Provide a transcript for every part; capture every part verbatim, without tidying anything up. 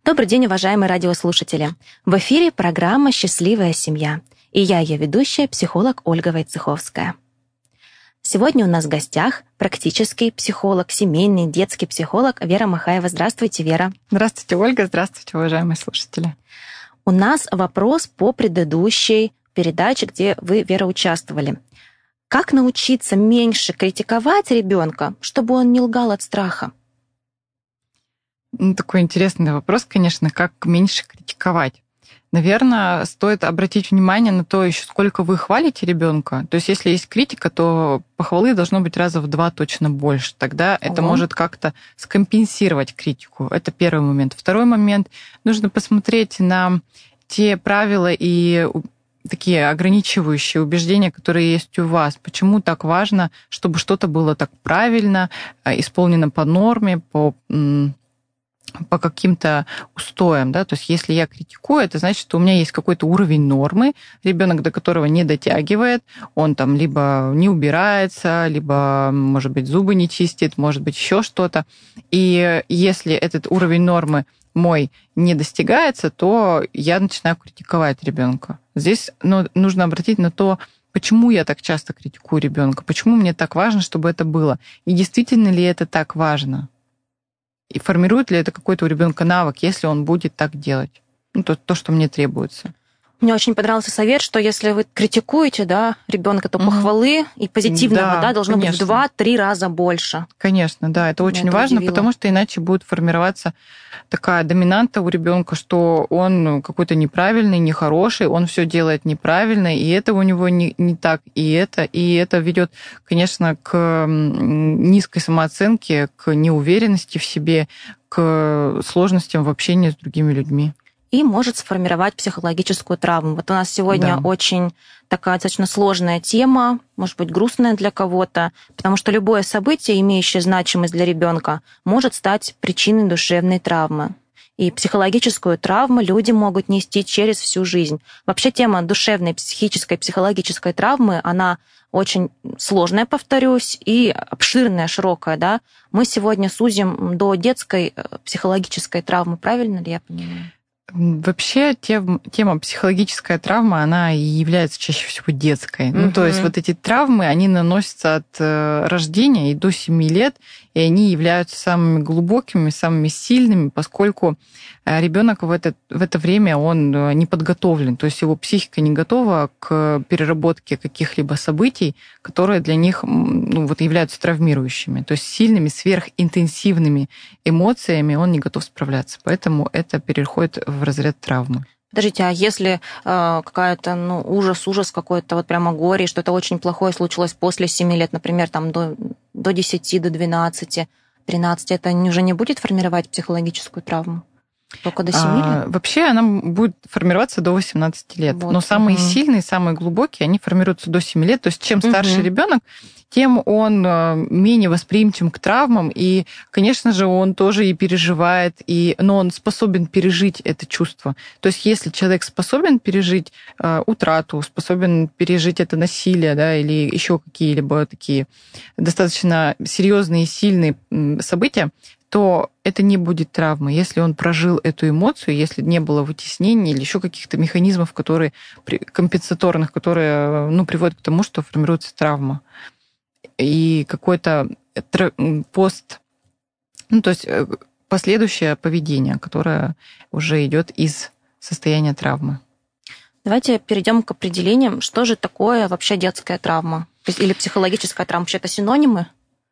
Добрый день, уважаемые радиослушатели. В эфире программа «Счастливая семья». И я, ее ведущая, психолог Ольга Войцеховская. Сегодня у нас в гостях практический психолог, семейный, детский психолог Вера Махаева. Здравствуйте, Вера. Здравствуйте, Ольга. Здравствуйте, уважаемые слушатели. У нас вопрос по предыдущей передаче, где вы, Вера, участвовали. Как научиться меньше критиковать ребенка, чтобы он не лгал от страха? Ну, такой интересный вопрос, конечно, как меньше критиковать. Наверное, стоит обратить внимание на то, еще сколько вы хвалите ребенка. То есть, если есть критика, то похвалы должно быть раза в два точно больше. Тогда Ого. Это может как-то скомпенсировать критику. Это первый момент. Второй момент. Нужно посмотреть на те правила и такие ограничивающие убеждения, которые есть у вас. Почему так важно, чтобы что-то было так правильно, исполнено по норме, по по каким-то устоям, да, то есть если я критикую, это значит, что у меня есть какой-то уровень нормы, ребенок, до которого не дотягивает, он там либо не убирается, либо, может быть, зубы не чистит, может быть, еще что-то. И если этот уровень нормы мой не достигается, то я начинаю критиковать ребенка. Здесь ну, нужно обратить на то, почему я так часто критикую ребенка, почему мне так важно, чтобы это было, и действительно ли это так важно. И формирует ли это какой-то у ребенка навык, если он будет так делать? Ну, то, то, что мне требуется. Мне очень понравился совет, что если вы критикуете, да, ребенка, то похвалы угу. и позитивного, да, да должно конечно. быть в два-три раза больше. Конечно, да, это очень это важно, удивило. Потому что иначе будет формироваться такая доминанта у ребенка, что он какой-то неправильный, нехороший, он все делает неправильно, и это у него не, не так, и это, и это ведет, конечно, к низкой самооценке, к неуверенности в себе, к сложностям в общении с другими людьми. И может сформировать психологическую травму. Вот у нас сегодня да. очень такая достаточно сложная тема, может быть, грустная для кого-то, потому что любое событие, имеющее значимость для ребенка, может стать причиной душевной травмы. И психологическую травму люди могут нести через всю жизнь. Вообще тема душевной, психической, психологической травмы, она очень сложная, повторюсь, и обширная, широкая. Да? Мы сегодня сузим до детской психологической травмы. Правильно ли я понимаю? Вообще тем, тема психологическая травма, она и является чаще всего детской. Mm-hmm. Ну, то есть вот эти травмы, они наносятся от рождения и до семи лет, и они являются самыми глубокими, самыми сильными, поскольку ребенок в это, в это время, он не подготовлен, то есть его психика не готова к переработке каких-либо событий, которые для них ну, вот, являются травмирующими. То есть сильными, сверхинтенсивными эмоциями он не готов справляться. Поэтому это переходит в разряд травмы. Подождите, а если э, какая-то ну, ужас, ужас какой-то, вот прямо горе, что-то очень плохое случилось после семи лет, например, там до, до десяти, до двенадцати, тринадцати, это уже не будет формировать психологическую травму? Только до семи лет? А, вообще она будет формироваться до восемнадцати лет. Вот. Но самые угу. сильные, самые глубокие, они формируются до семи лет. То есть чем старше угу. ребенок, тем он менее восприимчив к травмам. И, конечно же, он тоже и переживает, и, но он способен пережить это чувство. То есть если человек способен пережить э, утрату, способен пережить это насилие, да, или еще какие-либо такие достаточно серьезные и сильные события, то это не будет травмой. Если он прожил эту эмоцию, если не было вытеснения или еще каких-то механизмов, которые, компенсаторных, которые ну, приводят к тому, что формируется травма. И какой-то пост, ну, то есть последующее поведение, которое уже идет из состояния травмы. Давайте перейдем к определениям, что же такое вообще детская травма или психологическая травма. Вообще это синонимы?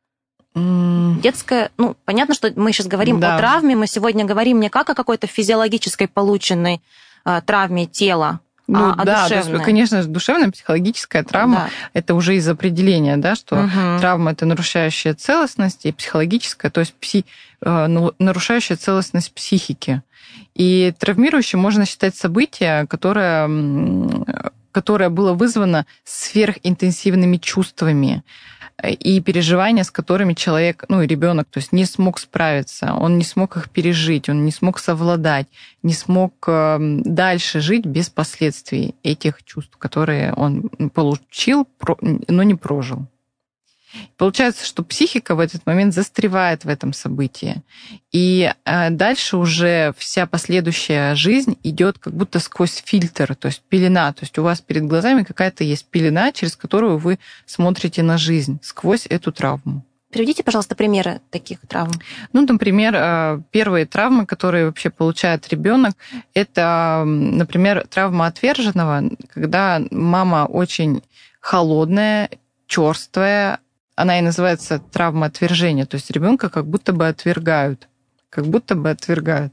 Детская, ну, понятно, что мы сейчас говорим да. о травме, мы сегодня говорим не как о какой-то физиологической полученной а, травме тела, ну, а да, о душевной. Да, конечно, душевная, психологическая травма, да. это уже из определения, да, что угу. травма – это нарушающая целостность, и психологическая, то есть пси, нарушающая целостность психики. И травмирующим можно считать событие, которое, которое было вызвано сверхинтенсивными чувствами, и переживания, с которыми человек, ну и ребенок, то есть не смог справиться, он не смог их пережить, он не смог совладать, не смог дальше жить без последствий этих чувств, которые он получил, но не прожил. Получается, что психика в этот момент застревает в этом событии. И дальше уже вся последующая жизнь идет как будто сквозь фильтр, то есть пелена. То есть у вас перед глазами какая-то есть пелена, через которую вы смотрите на жизнь, сквозь эту травму. Приведите, пожалуйста, примеры таких травм. Ну, например, первые травмы, которые вообще получает ребенок, это, например, травма отверженного, когда мама очень холодная, черствая, она и называется травма отвержения, то есть ребенка как будто бы отвергают, как будто бы отвергают.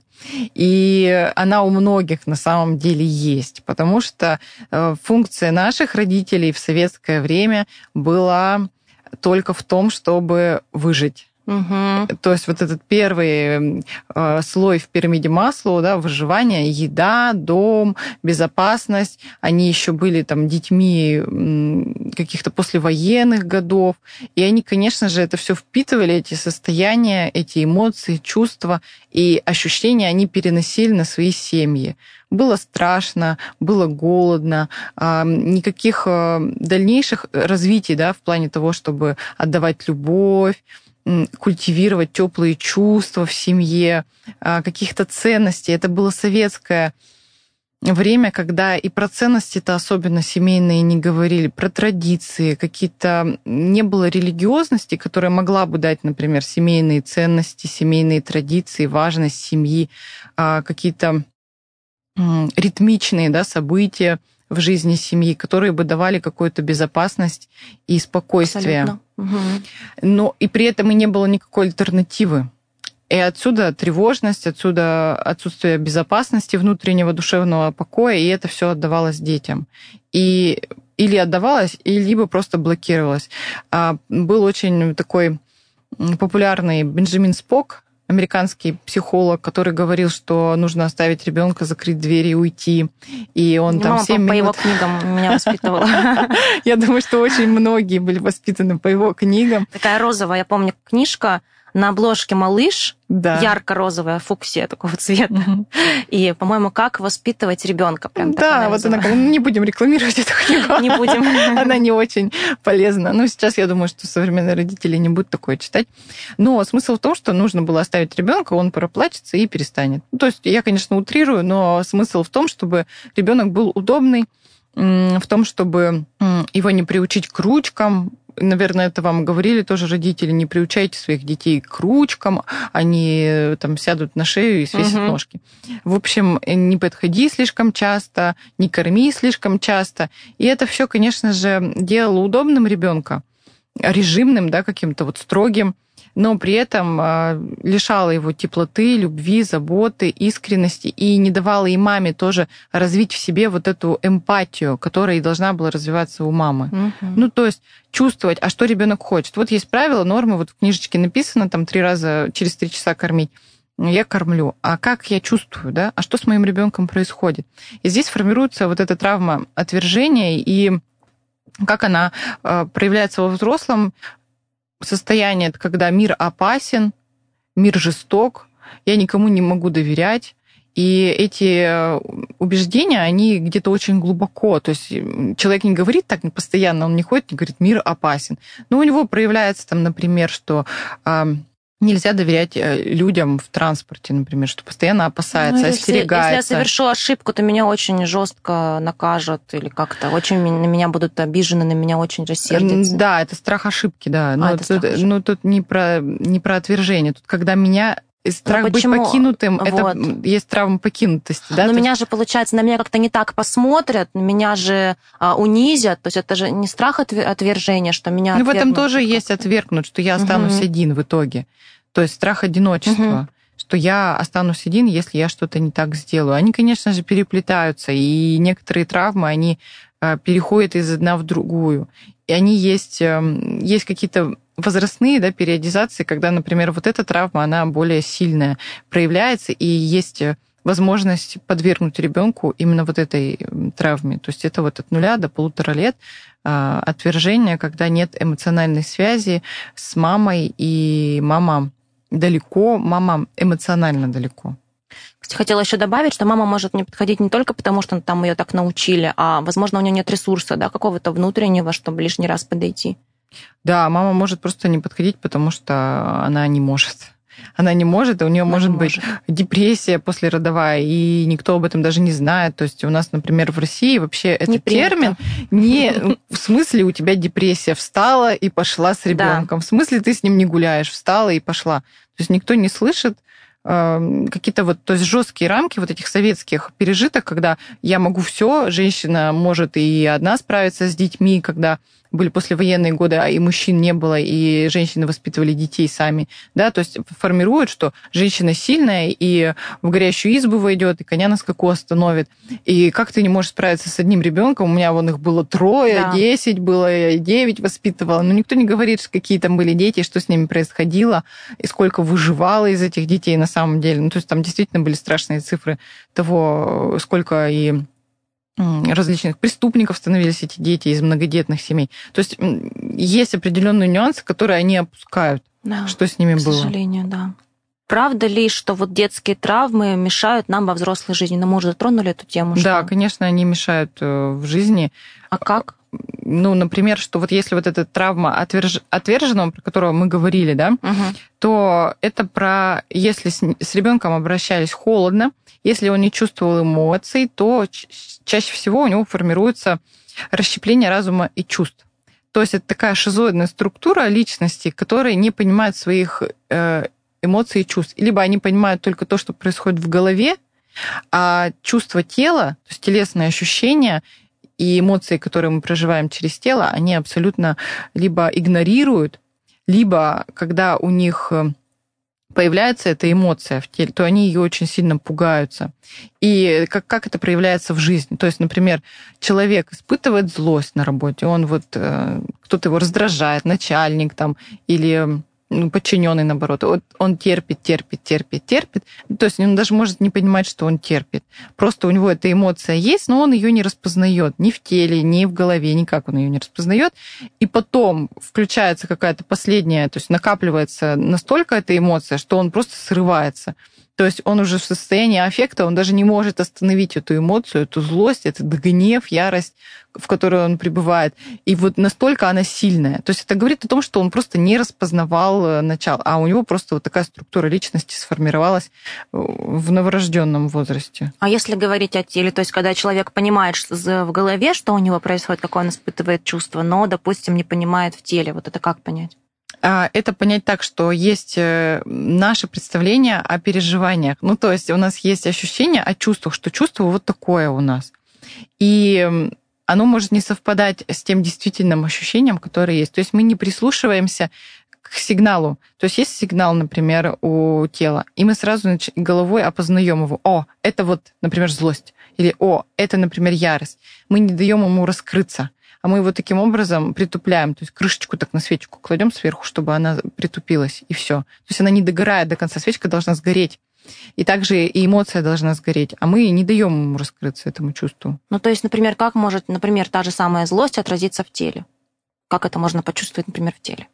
И она у многих на самом деле есть, потому что функция наших родителей в советское время была только в том, чтобы выжить. Угу. То есть вот этот первый э, слой в пирамиде Маслоу, да, выживание, еда, дом, безопасность, они еще были там детьми каких-то послевоенных годов, и они, конечно же, это все впитывали, эти состояния, эти эмоции, чувства и ощущения они переносили на свои семьи. Было страшно, было голодно, никаких дальнейших развитий, да, в плане того, чтобы отдавать любовь, культивировать теплые чувства в семье, каких-то ценностей. Это было советское время, когда и про ценности-то особенно семейные не говорили, про традиции, какие-то не было религиозности, которая могла бы дать, например, семейные ценности, семейные традиции, важность семьи, какие-то ритмичные, да, события в жизни семьи, которые бы давали какую-то безопасность и спокойствие. Угу. Но и при этом и не было никакой альтернативы. И отсюда тревожность, отсюда отсутствие безопасности, внутреннего душевного покоя, и это все отдавалось детям. И или отдавалось, и либо просто блокировалось. А был очень такой популярный Бенджамин Спок, американский психолог, который говорил, что нужно оставить ребенка, закрыть дверь и уйти. И он там мама семь по минут... его книгам меня воспитывала. Я думаю, что очень многие были воспитаны по его книгам. Такая розовая, я помню, книжка. На обложке малыш, да. Ярко-розовая фуксия такого цвета. Угу. И, по-моему, как воспитывать ребенка. Прям да, вот она, не будем рекламировать эту книгу. Не будем. Она не очень полезна. Но сейчас я думаю, что современные родители не будут такое читать. Но смысл в том, что нужно было оставить ребенка, он проплачется и перестанет. То есть я, конечно, утрирую, но смысл в том, чтобы ребенок был удобный, в том, чтобы его не приучить к ручкам. Наверное, это вам говорили тоже родители, не приучайте своих детей к ручкам, они там сядут на шею и свесят угу. ножки. В общем, не подходи слишком часто, не корми слишком часто. И это все, конечно же, делало удобным ребенка, режимным, да, каким-то вот строгим, но при этом лишало его теплоты, любви, заботы, искренности и не давало и маме тоже развить в себе вот эту эмпатию, которая и должна была развиваться у мамы. Угу. Ну, то есть чувствовать, а что ребенок хочет. Вот есть правила, нормы, вот в книжечке написано, там три раза через три часа кормить. Я кормлю. А как я чувствую, да? А что с моим ребенком происходит? И здесь формируется вот эта травма отвержения, и как она проявляется во взрослом состояние, это когда мир опасен, мир жесток, я никому не могу доверять. И эти убеждения, они где-то очень глубоко. То есть человек не говорит так постоянно, он не ходит, не говорит, мир опасен. Но у него проявляется там, например, что нельзя доверять людям в транспорте, например, что постоянно опасается, ну, если, остерегается. Если я совершу ошибку, то меня очень жестко накажут или как-то очень на меня будут обижены, на меня очень рассердятся. Да, это страх ошибки, да. Но, а, тут, но тут не про, не про отвержение. Тут когда меня... Страх быть покинутым, вот. Это есть травма покинутости. Да? Но меня есть... же, получается, на меня как-то не так посмотрят, меня же а, унизят. То есть это же не страх отвержения, что меня отвергнут. Ну, в этом тоже как-то есть отвергнут, что я останусь угу. один в итоге. То есть страх одиночества, угу. что я останусь один, если я что-то не так сделаю. Они, конечно же, переплетаются, и некоторые травмы, они переходят из одна в другую. И они есть, есть какие-то возрастные, да, периодизации, когда, например, вот эта травма, она более сильная проявляется, и есть возможность подвергнуть ребенку именно вот этой травме. То есть это вот от нуля до полутора лет отвержение, когда нет эмоциональной связи с мамой, и мама далеко, мама эмоционально далеко. Кстати, хотела еще добавить, что мама может не подходить не только потому, что там ее так научили, а, возможно, у нее нет ресурса, да, какого-то внутреннего, чтобы лишний раз подойти. Да, мама может просто не подходить, потому что она не может. Она не может, и у нее может быть депрессия послеродовая, и никто об этом даже не знает. То есть у нас, например, в России вообще этот термин не в смысле у тебя депрессия, встала и пошла с ребенком. Да. В смысле ты с ним не гуляешь, встала и пошла. То есть никто не слышит э, какие-то вот, то есть жесткие рамки вот этих советских пережиток, когда я могу все, женщина может и одна справиться с детьми, когда были послевоенные годы, а и мужчин не было, и женщины воспитывали детей сами, да, то есть формируют, что женщина сильная, и в горящую избу войдет, и коня на скаку остановит. И как ты не можешь справиться с одним ребенком? У меня вон их было трое, да. десять было, я девять воспитывала. Но никто не говорит, какие там были дети, что с ними происходило, и сколько выживало из этих детей на самом деле. Ну, то есть там действительно были страшные цифры того, сколько и различных преступников становились эти дети из многодетных семей. То есть есть определенные нюансы, которые они опускают. Да, что с ними к было. К сожалению, да. Правда ли, что вот детские травмы мешают нам во взрослой жизни? Ну, мы уже затронули эту тему. Да, что... конечно, они мешают в жизни. А как? Ну, например, что вот если вот эта травма отверж... отверженного, про которого мы говорили, да, угу. то это про... Если с, с ребенком обращались холодно, если он не чувствовал эмоций, то чаще всего у него формируется расщепление разума и чувств. То есть это такая шизоидная структура личности, которая не понимает своих эмоций и чувств. Либо они понимают только то, что происходит в голове, а чувство тела, то есть телесные ощущения и эмоции, которые мы проживаем через тело, они абсолютно либо игнорируют, либо когда у них появляется эта эмоция в теле, то они ее очень сильно пугаются. И как, как это проявляется в жизни? То есть, например, человек испытывает злость на работе, он вот, кто-то его раздражает, начальник там, или подчиненный, наоборот. Вот он терпит, терпит, терпит, терпит. То есть он даже может не понимать, что он терпит. Просто у него эта эмоция есть, но он ее не распознает ни в теле, ни в голове, никак он ее не распознает. И потом включается какая-то последняя, то есть накапливается настолько эта эмоция, что он просто срывается. То есть он уже в состоянии аффекта, он даже не может остановить эту эмоцию, эту злость, этот гнев, ярость, в которой он пребывает. И вот настолько она сильная. То есть это говорит о том, что он просто не распознавал начало, а у него просто вот такая структура личности сформировалась в новорожденном возрасте. А если говорить о теле, то есть когда человек понимает в голове, что у него происходит, какое он испытывает чувство, но, допустим, не понимает в теле, вот это как понять? Это понять так, что есть наше представление о переживаниях. Ну, то есть у нас есть ощущение о чувствах, что чувство вот такое у нас. И оно может не совпадать с тем действительным ощущением, которое есть. То есть мы не прислушиваемся к сигналу. То есть есть сигнал, например, у тела, и мы сразу головой опознаем его. О, это вот, например, злость. Или о, это, например, ярость. Мы не даем ему раскрыться. А мы его таким образом притупляем, то есть крышечку так на свечку кладем сверху, чтобы она притупилась, и все. То есть она не догорает до конца, свечка должна сгореть. И также и эмоция должна сгореть, а мы не даем ему раскрыться, этому чувству. Ну, то есть, например, как может, например, та же самая злость отразиться в теле? Как это можно почувствовать, например, в теле?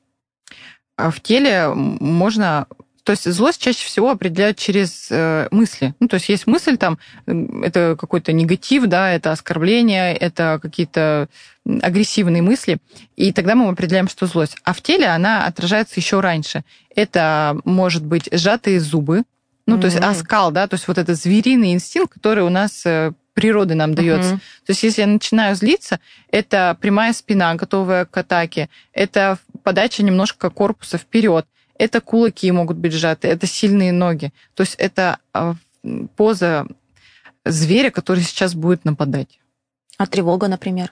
В теле можно... То есть злость чаще всего определяют через э, мысли. Ну, то есть есть мысль, там, это какой-то негатив, да, это оскорбление, это какие-то агрессивные мысли, и тогда мы определяем, что злость. А в теле она отражается еще раньше. Это может быть сжатые зубы, ну, mm-hmm. то есть оскал, да, то есть вот этот звериный инстинкт, который у нас природы нам дается. Mm-hmm. То есть если я начинаю злиться, это прямая спина, готовая к атаке, это подача немножко корпуса вперед. Это кулаки могут быть сжаты, это сильные ноги. То есть это поза зверя, который сейчас будет нападать. А тревога, например?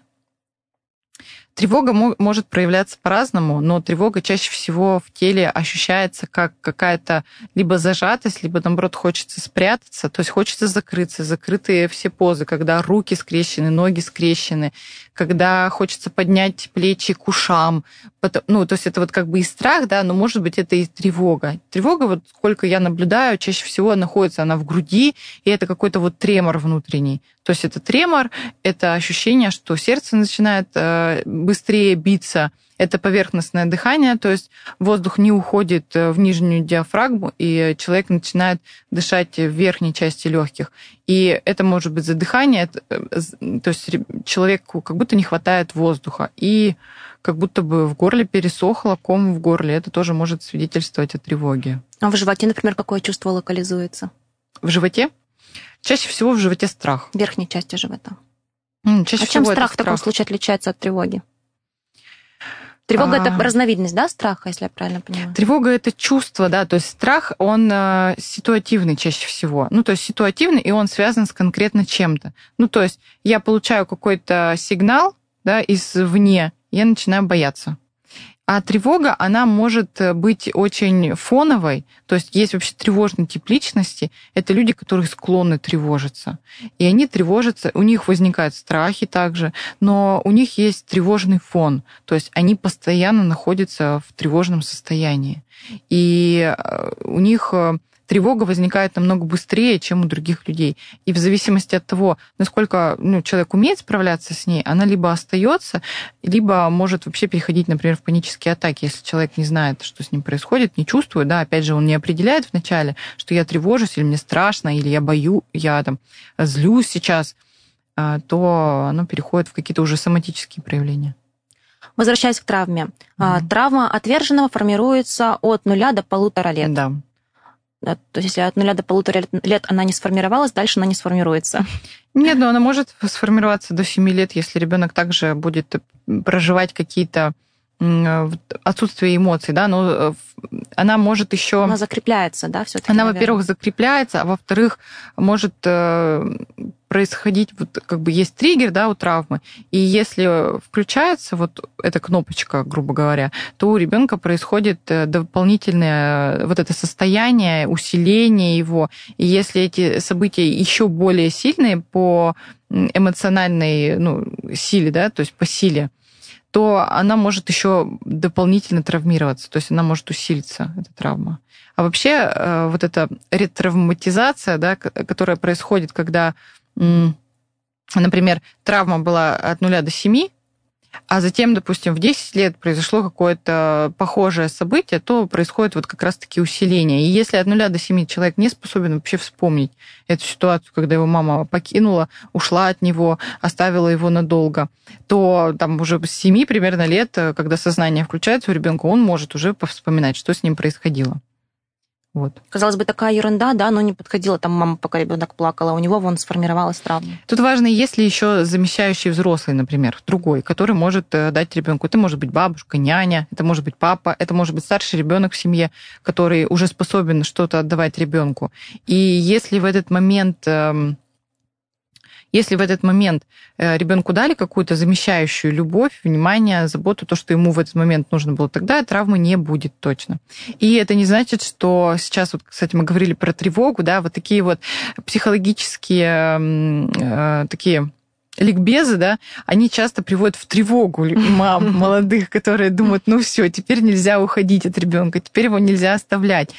Тревога может проявляться по-разному, но тревога чаще всего в теле ощущается как какая-то либо зажатость, либо, наоборот, хочется спрятаться, то есть хочется закрыться, закрытые все позы, когда руки скрещены, ноги скрещены, когда хочется поднять плечи к ушам. Ну, то есть это вот как бы и страх, да, но, может быть, это и тревога. Тревога, вот сколько я наблюдаю, чаще всего находится она в груди, и это какой-то вот тремор внутренний. То есть это тремор, это ощущение, что сердце начинает быстрее биться, это поверхностное дыхание, то есть воздух не уходит в нижнюю диафрагму, и человек начинает дышать в верхней части легких. И это может быть задыхание, то есть человеку как будто не хватает воздуха, и как будто бы в горле пересохло, ком в горле. Это тоже может свидетельствовать о тревоге. А в животе, например, какое чувство локализуется? В животе? Чаще всего в животе страх. В верхней части живота. Чаще а чем всего страх в страх. таком случае отличается от тревоги? Тревога а... – это разновидность, да, страха, если я правильно понимаю? Тревога – это чувство, да, то есть страх, он э, ситуативный чаще всего. Ну, то есть ситуативный, и он связан с конкретно чем-то. Ну, то есть я получаю какой-то сигнал, да, извне, я начинаю бояться. А тревога, она может быть очень фоновой, то есть есть вообще тревожный тип личности, это люди, которые склонны тревожиться. И они тревожатся, у них возникают страхи также, но у них есть тревожный фон, то есть они постоянно находятся в тревожном состоянии. И у них тревога возникает намного быстрее, чем у других людей. И в зависимости от того, насколько ну, человек умеет справляться с ней, она либо остается, либо может вообще переходить, например, в панические атаки, если человек не знает, что с ним происходит, не чувствует, да, опять же, он не определяет вначале, что я тревожусь, или мне страшно, или я боюсь, я там злюсь сейчас, то оно переходит в какие-то уже соматические проявления. Возвращаясь к травме. Mm-hmm. Травма отверженного формируется от нуля до полутора лет. Да. То есть если от нуля до полутора лет она не сформировалась, дальше она не сформируется. Нет, но она может сформироваться до семи лет, если ребенок также будет проживать какие-то отсутствие эмоций, да, но она может еще... Она закрепляется, да, все-таки? Она, наверное. Во-первых, закрепляется, а во-вторых, может происходить, вот как бы есть триггер, да, у травмы, и если включается вот эта кнопочка, грубо говоря, то у ребенка происходит дополнительное вот это состояние, усиление его, и если эти события еще более сильные по эмоциональной, ну, силе, да, то есть по силе, то она может еще дополнительно травмироваться, то есть она может усилиться, эта травма. А вообще вот эта ретравматизация, да, которая происходит, когда, например, травма была от нуля до семи, а затем, допустим, в десять лет произошло какое-то похожее событие, то происходит вот как раз-таки усиление. И если от нуля до семи человек не способен вообще вспомнить эту ситуацию, когда его мама покинула, ушла от него, оставила его надолго, то там уже с семи примерно лет, когда сознание включается у ребенка, он может уже вспоминать, что с ним происходило. Вот. Казалось бы, такая ерунда, да, но не подходила там мама, пока ребенок плакала, у него вон сформировалась травма. Тут важно, есть ли еще замещающий взрослый, например, другой, который может дать ребенку. Это может быть бабушка, няня, это может быть папа, это может быть старший ребенок в семье, который уже способен что-то отдавать ребенку. И если в этот момент Если в этот момент ребенку дали какую-то замещающую любовь, внимание, заботу, то, что ему в этот момент нужно было, тогда травмы не будет точно. И это не значит, что сейчас, вот, кстати, мы говорили про тревогу, да, вот такие вот психологические э, такие ликбезы, да, они часто приводят в тревогу мам молодых, которые думают, ну все, теперь нельзя уходить от ребенка, теперь его нельзя оставлять.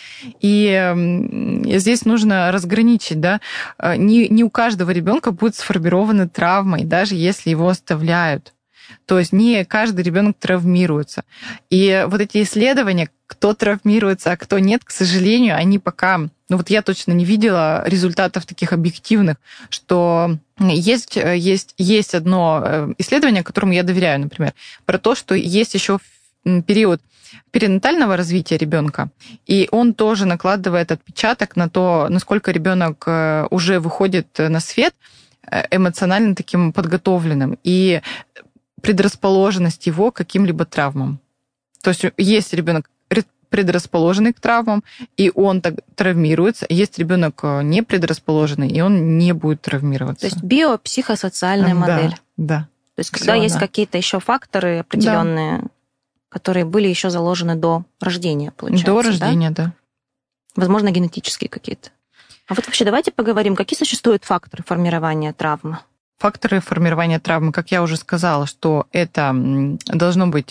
И здесь нужно разграничить, да, не, не у каждого ребенка будет сформирована травма, и даже если его оставляют. То есть не каждый ребенок травмируется. И вот эти исследования, кто травмируется, а кто нет, к сожалению, они пока... Ну вот я точно не видела результатов таких объективных, что есть, есть, есть одно исследование, которому я доверяю, например, про то, что есть еще период перинатального развития ребенка, и он тоже накладывает отпечаток на то, насколько ребенок уже выходит на свет эмоционально таким подготовленным, и предрасположенность его к каким-либо травмам. То есть есть ребенок предрасположенный к травмам, и он так травмируется. Есть ребенок не предрасположенный, и он не будет травмироваться. То есть биопсихосоциальная модель. Да, да. То есть когда Всё, есть да. какие-то еще факторы определенные, да, которые были еще заложены до рождения, получается. До рождения, да. да. Возможно, генетические какие-то. А вот вообще давайте поговорим, какие существуют факторы формирования травмы. Факторы формирования травмы, как я уже сказала, что это должно быть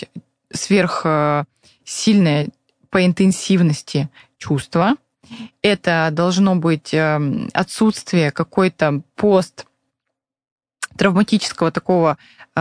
сверхсильное по интенсивности чувство. Это должно быть отсутствие какой-то пост травматического такого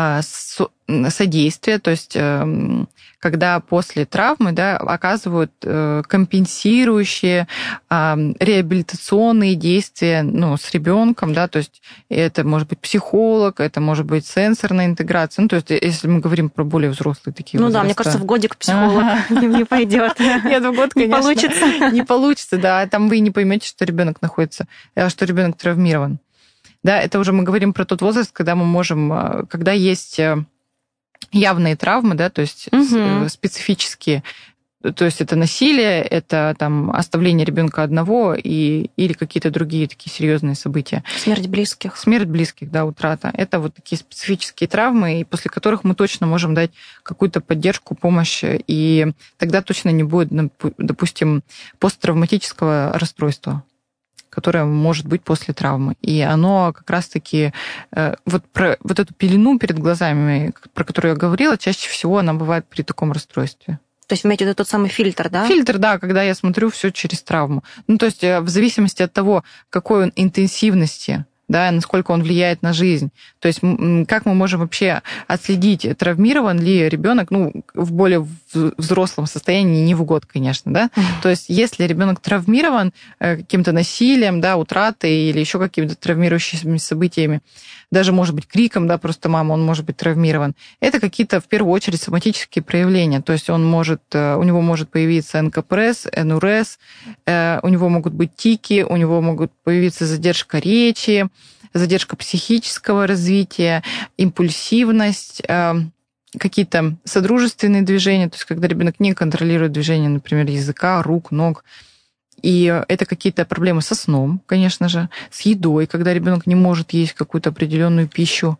содействия, то есть когда после травмы, да, оказывают компенсирующие реабилитационные действия, ну, с ребенком, да, то есть это может быть психолог, это может быть сенсорная интеграция, ну, то есть если мы говорим про более взрослые такие Ну возраста. Да, мне кажется, в годик психолог не пойдет. Нет, в год, конечно, не получится. Не получится, да, там вы не поймете, что ребенок находится, что ребенок травмирован. Да, это уже мы говорим про тот возраст, когда мы можем, когда есть явные травмы, да, то есть угу. специфические, то есть это насилие, это там оставление ребенка одного и, или какие-то другие такие серьезные события. Смерть близких. Смерть близких, да, утрата. Это вот такие специфические травмы, и после которых мы точно можем дать какую-то поддержку, помощь, и тогда точно не будет, допустим, посттравматического расстройства, которое может быть после травмы. И оно как раз-таки... Вот, про, вот эту пелену перед глазами, про которую я говорила, чаще всего она бывает при таком расстройстве. То есть, вы имеете в виду тот самый фильтр, да? Фильтр, да, когда я смотрю все через травму. Ну, то есть, в зависимости от того, какой он интенсивности, да, насколько он влияет на жизнь. То есть как мы можем вообще отследить, травмирован ли ребенок, ну, в более взрослом состоянии, не в год, конечно, да. Mm-hmm. То есть если ребенок травмирован каким-то насилием, да, утратой или еще какими-то травмирующими событиями, даже, может быть, криком, да, просто мама, он может быть травмирован, это какие-то, в первую очередь, соматические проявления. То есть он может, у него может появиться эн ка пэ эр эс, эн у эр эс, у него могут быть тики, у него могут появиться задержка речи, задержка психического развития, импульсивность, какие-то содружественные движения, то есть когда ребенок не контролирует движение, например, языка, рук, ног. И это какие-то проблемы со сном, конечно же, с едой, когда ребенок не может есть какую-то определенную пищу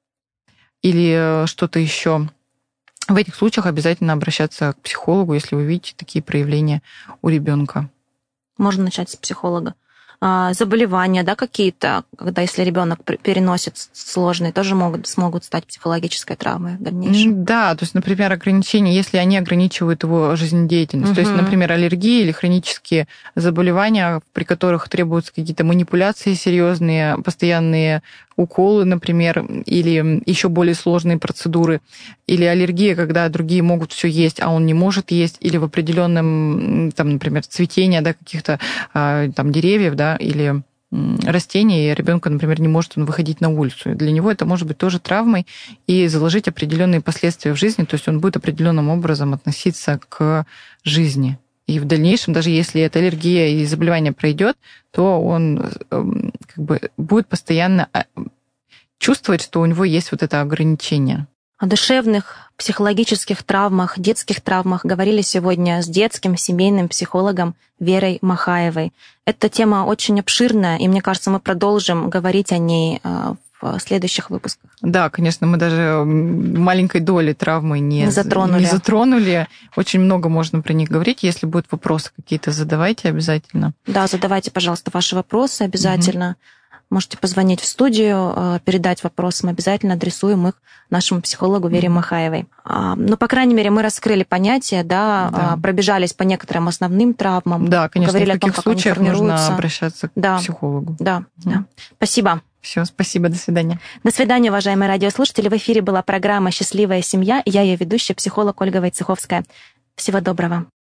или что-то еще. В этих случаях обязательно обращаться к психологу, если вы видите такие проявления у ребенка. Можно начать с психолога. Заболевания, да, какие-то, когда если ребенок переносит сложные, тоже могут, смогут стать психологической травмой в дальнейшем. Да, то есть, например, ограничения, если они ограничивают его жизнедеятельность. Угу. То есть, например, аллергии или хронические заболевания, при которых требуются какие-то манипуляции серьезные, постоянные уколы, например, или еще более сложные процедуры, или аллергия, когда другие могут все есть, а он не может есть, или в определенном, там, например, цветение, да, каких-то там деревьев, да, или растений, и ребенка, например, не может он выходить на улицу. Для него это может быть тоже травмой и заложить определенные последствия в жизни, то есть он будет определенным образом относиться к жизни. И в дальнейшем, даже если эта аллергия и заболевание пройдет, то он как бы будет постоянно чувствовать, что у него есть вот это ограничение. О душевных, психологических травмах, детских травмах говорили сегодня с детским семейным психологом Верой Махаевой. Эта тема очень обширная, и мне кажется, мы продолжим говорить о ней в следующих выпусках. Да, конечно, мы даже маленькой доли травмы не затронули. не затронули. Очень много можно про них говорить. Если будут вопросы какие-то, задавайте обязательно. Да, задавайте, пожалуйста, ваши вопросы обязательно. Угу. Можете позвонить в студию, передать вопросы, мы обязательно адресуем их нашему психологу Вере mm-hmm. Махаевой. Ну, по крайней мере, мы раскрыли понятия, да, да. пробежались по некоторым основным травмам. Да, конечно, говорили в каких о том, как случаях нужно обращаться да. к психологу. Да, mm-hmm. да. Спасибо. Все, спасибо, до свидания. До свидания, уважаемые радиослушатели. В эфире была программа «Счастливая семья». Я ее ведущая, психолог Ольга Войцеховская. Всего доброго.